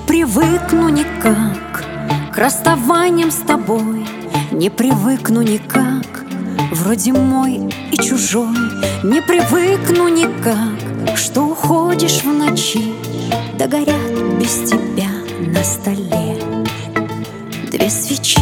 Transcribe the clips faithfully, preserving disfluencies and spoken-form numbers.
привыкну никак к расставаниям с тобой, не привыкну никак, вроде мой и чужой. Не привыкну никак, что уходишь в ночи, да горят без тебя на столе две свечи.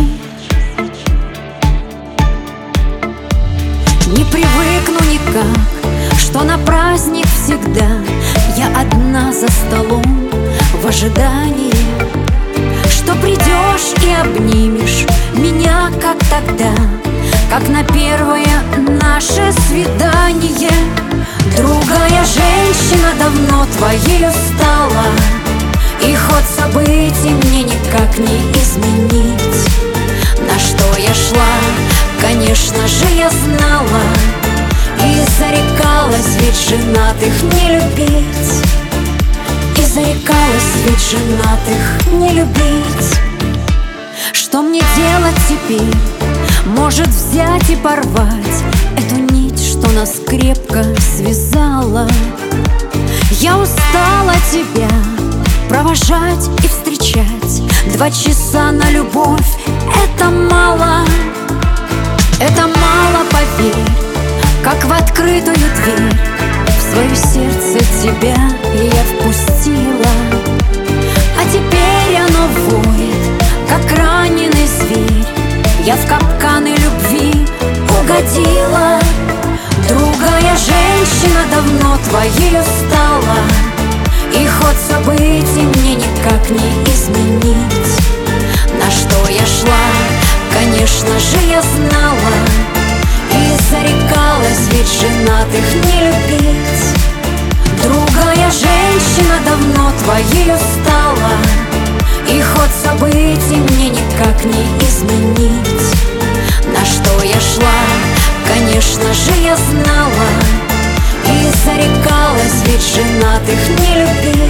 Не привыкну никак, что на праздник всегда я одна за столом в ожидании, что придешь и обнимешь меня, как тогда, как на первое наше свидание. Другая женщина давно твоею стала, и ход событий мне никак не изменить. На что я шла, конечно же, я знала, и зарекалась ведь женатых не любить. И зарекалась ведь женатых не любить. Что мне делать теперь? Может взять и порвать эту нить, что нас крепко связала. Я устала тебя провожать и встречать. Два часа на любовь — это мало. Это мало, поверь, как в открытую дверь в свое сердце тебя я впустила. А теперь оно воет, как раненый зверь. Я в капканы любви угодила. Другая женщина давно твоею стала, и ход событий мне никак не изменить. На что я шла, конечно же, я знала, и зарекалась ведь женатых не любить. Другая женщина давно твоею стала, и ход событий мне никак не изменить. На что я шла, конечно же, я знала, и зарекалась ведь женатых не любить.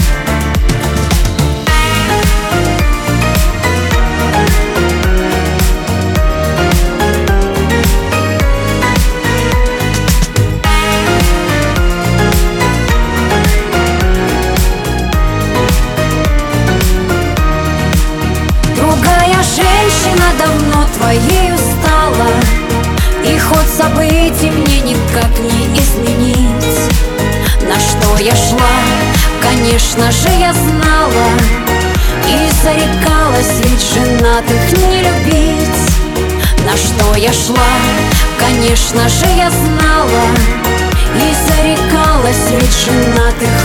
Женщина давно твоею стала, и ход событий мне никак не изменить. На что я шла, конечно же, я знала, и зарекалась ведь женатых не любить. На что я шла, конечно же, я знала, и зарекалась ведь женатых